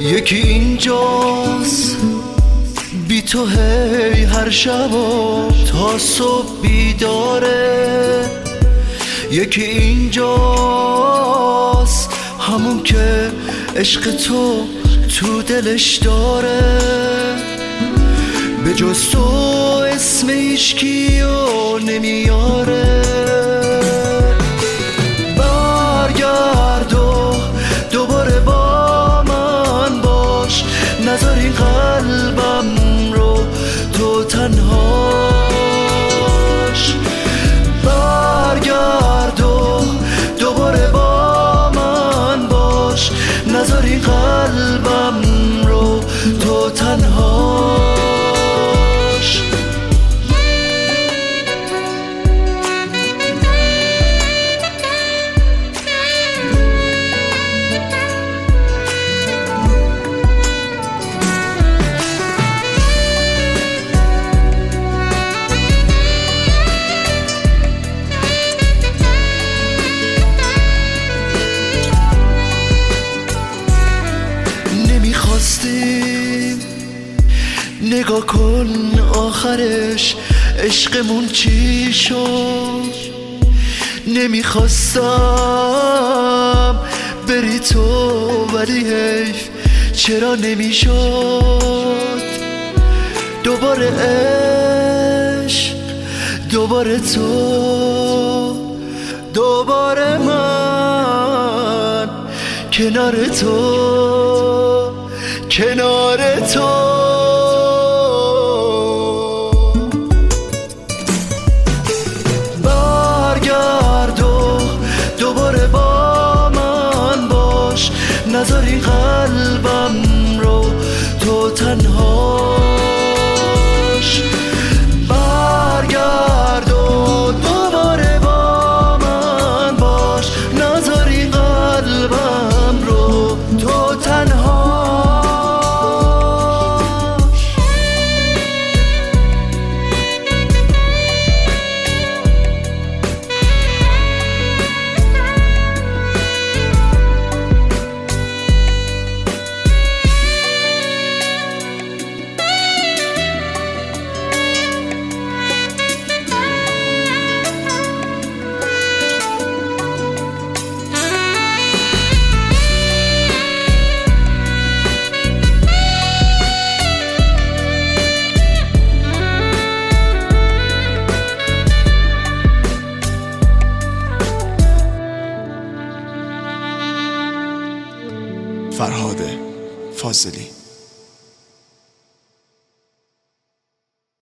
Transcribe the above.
یکی اینجاست بی تو هی هر شب و تا صبح بیداره، یکی اینجاست همون که عشق تو دلش داره، به جز تو اسم هیچکیو نمیاره. برگرد و دوباره با من باش، نذار این قلبم رو تو تنهاش. برگرد و دوباره با من باش، نذار این قلبم رو تو تنهاش. نگاه کن آخرش عشقمون چی شد. نمیخواستم بری تو ولی حیف چرا نمیشد. دوباره عشق، دوباره تو، دوباره من کنار تو، کنار تو. نذار این قلبم رو تو تنهاش. برگرد و دوباره با من باش، نذار این قلبم رو تو تنهاش. فرهاد فاضلی.